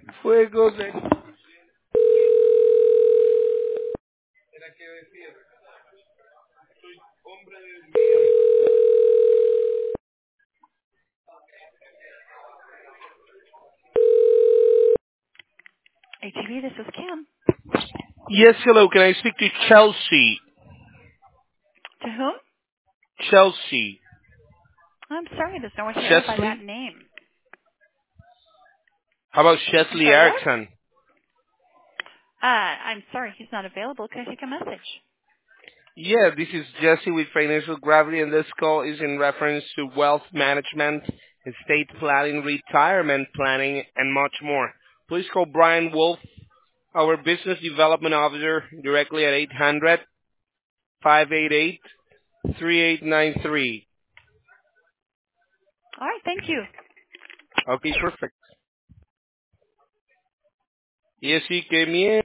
Fuego de... ATV, this is Kim. Yes, hello. Can I speak to Chelsea? To whom? Chelsea. I'm sorry, there's no one here by Chesley? that name. How about I'm Chesley sorry, what? Erickson? I'm sorry, he's not available. Can I take a message? Yeah, this is Jesse with Financial Gravity, and this call is in reference to wealth management, estate planning, retirement planning, and much more. Please call Brian Wolf, our Business Development Officer, directly at 800-588-3893. All right, thank you. Okay, perfect. Y así que miedo.